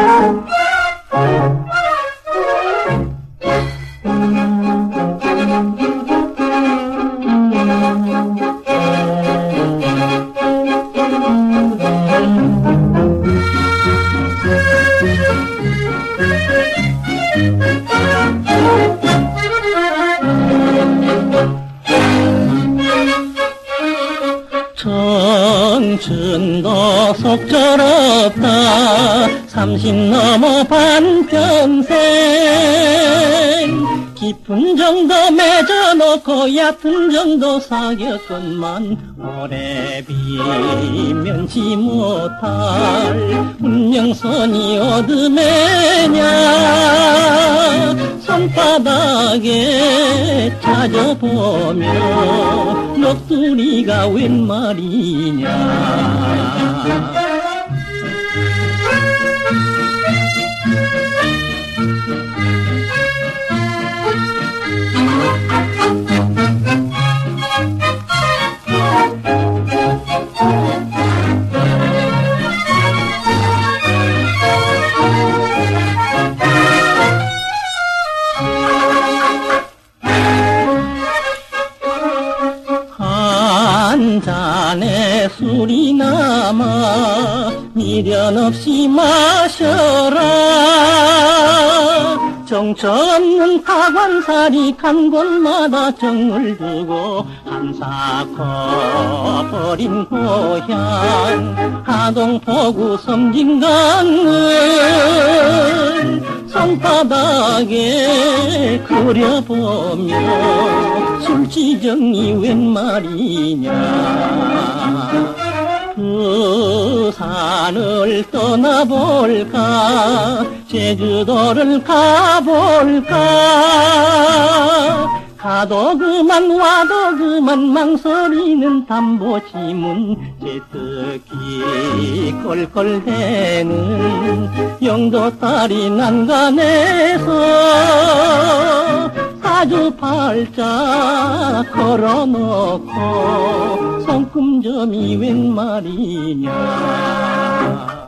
청춘도 속절없다 30 넘어 반평생 깊은 정도 맺어놓고 얕은 정도 사귀었건만 오래 비면치 못할 운명선이 어둠에냐 손바닥에 찾아보며 넋두리가 웬 말이냐. 한 잔의 술이 남아 미련 없이 마셔라. 정처 없는 타관살이 간 곳마다 정을 두고 한사코 버린 고향 하동포구 섬진강을 손바닥에 그려보며 술지정이 웬 말이냐. 부산을 떠나볼까 제주도를 가볼까 가도 그만 와도 그만 망설이는 담보지문 제떡이 껄껄대는 영도다리 난간에서 사주팔자 걸어놓고 손금점이 웬 말이냐.